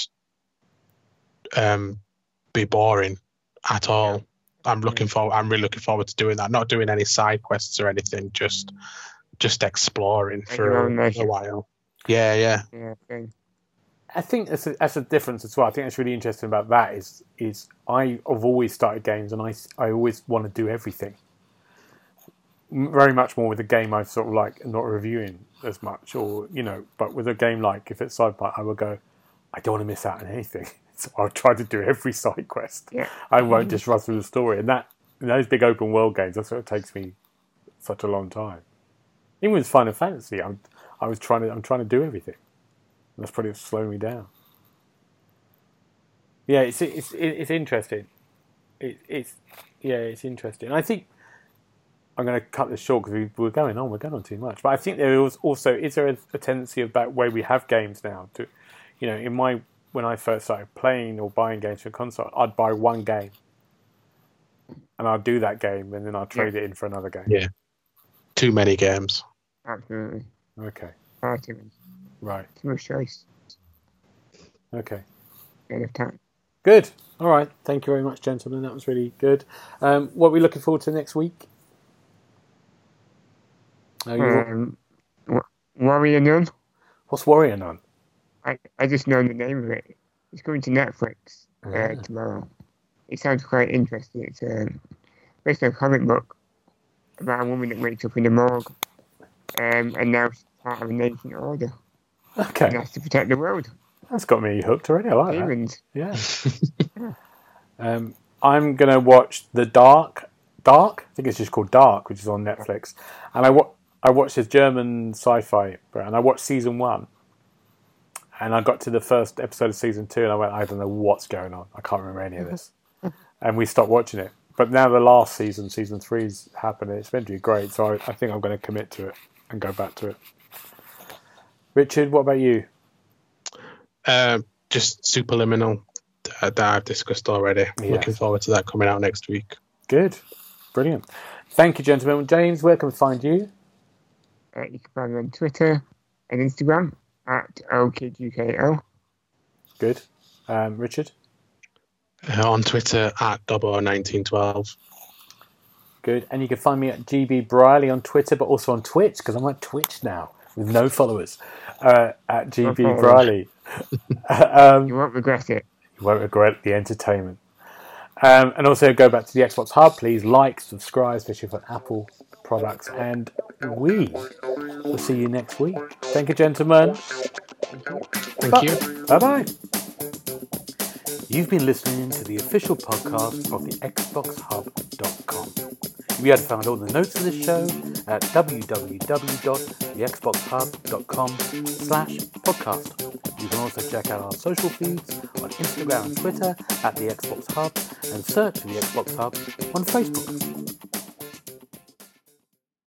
be boring at all. I'm really looking forward to doing that. Not doing any side quests or anything, just exploring for a while. Yeah. I think that's a difference as well. I think that's really interesting about that is I've always started games and I always want to do everything. Very much more with a game I sort of like not reviewing as much, or, you know, but with a game like, if it's Cyberpunk, I would go, I don't want to miss out on anything. So I'll try to do every side quest. Yeah. I won't just run through the story. And that, in those big open world games, that's what takes me such a long time. Even with Final Fantasy, I'm trying to do everything. And that's probably slowing me down. Yeah, it's interesting. It's interesting. I think I'm going to cut this short because we're going on too much. But I think there is also, is there a tendency of that way we have games now to, you know, when I first started playing or buying games for console, I'd buy one game and I'd do that game and then I'd trade it in for another game. Yeah. Too many games. Absolutely. Okay. Far too many. Right. Too much choice. Okay. Enough time. Good. All right. Thank you very much, gentlemen. That was really good. What are we looking forward to next week? Warrior Nun. What's Warrior Nun? I just know the name of it. It's going to Netflix tomorrow. It sounds quite interesting. It's based on a comic book about a woman that wakes up in the morgue, and now she's part of an ancient order. Okay. And has to protect the world. That's got me hooked already. I like Demons. that. Yeah. I'm going to watch The Dark. I think it's just called Dark, which is on Netflix. And I watched this German sci-fi, and I watched season 1. And I got to the first episode of season 2 and I went, I don't know what's going on. I can't remember any of this. And we stopped watching it. But now the last season 3's happened. It's meant to be great. So I think I'm going to commit to it and go back to it. Richard, what about you? Just Superliminal that I've discussed already. Yes. Looking forward to that coming out next week. Good. Brilliant. Thank you, gentlemen. James, where can we find you? You can find me on Twitter and Instagram at OKGKO. Good. Richard? On Twitter at Dobbo1912. Good. And you can find me at GB Briley on Twitter, but also on Twitch, because I'm on Twitch now with no followers. At GB Briley. You won't regret it. You won't regret the entertainment. And also go back to the Xbox Hub. Please like, subscribe, especially for Apple products. And we will see you next week. Thank you, gentlemen. Thank you. Bye-bye. You've been listening to the official podcast of the XboxHub.com. You'll be able to find all the notes of this show at www.thexboxhub.com/podcast. You can also check out our social feeds on Instagram and Twitter at the Xbox Hub and search for the Xbox Hub on Facebook.